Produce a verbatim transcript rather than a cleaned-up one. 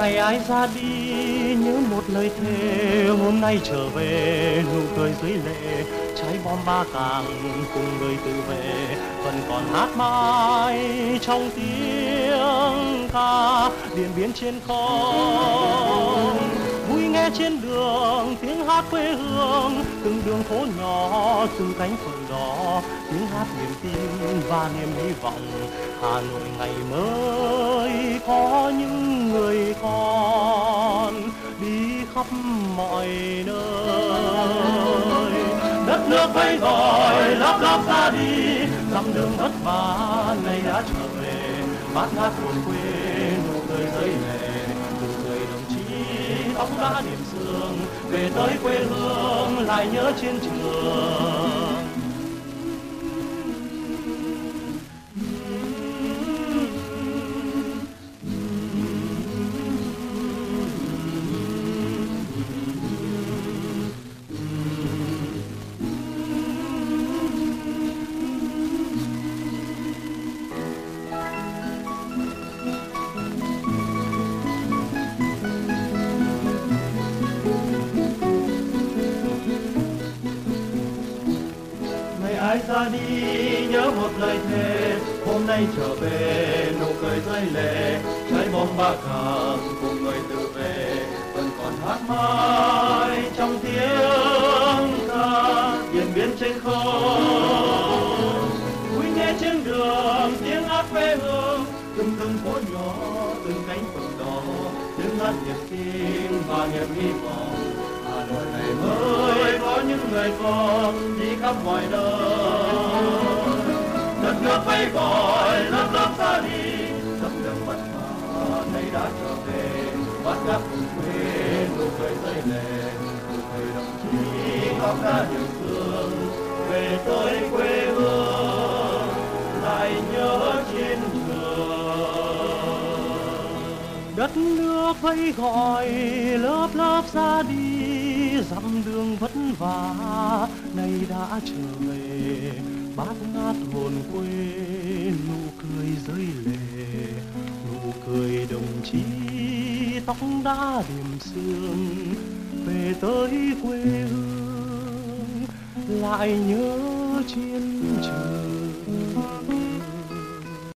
ngày ai ra đi nhớ một lời thề, hôm nay trở về nụ cười dưới lệ, trái bom ba càng cùng người tự vệ vẫn còn hát mãi trong tiếng ca. Điện Biên trên không vui nghe trên đường tiếng hát quê hương, từng đường phố nhỏ từng cánh phượng đỏ, tiếng hát niềm tin và niềm hy vọng. Hà Nội ngày mới có những người con đi khắp mọi nơi. Đất nước vẫy gọi lấp lấp ra đi, dặm đường vất vả nay đã trở về, bát ngát buồn quê nụ cười rơi lệ, nụ cười đồng chí tóc đã điểm sương, về tới quê hương lại nhớ chiến trường. Ai ra đi nhớ một lời thề, hôm nay trở về nụ cười rơi lệ, trái bom ba càng cùng người tự vệ vẫn còn hát mãi trong tiếng ca. Điện Biên trên không vui nghe trên đường tiếng hát quê hương, từng từng phố nhỏ từng cánh phượng đỏ, tiếng hát niềm tin và niềm hy vọng. Hà Nội ngày mới có những người con đi khắp mọi nơi. Đất nước vẫy gọi lấp lấp ra đi, dặm đường vất vả nay đã trở về, bát ngát buồn quê nụ cười rơi lệ, nụ cười đồng chí khóc đã điều thương, về tới quê hương lại nhớ chiến trường. Đất nước vẫy gọi lớp lớp ra đi, dặm đường vất vả nay đã trở về, bát ngát hồn quê nụ cười rơi lệ, nụ cười đồng chí tóc đã điểm sương, về tới quê hương lại nhớ chiến trường.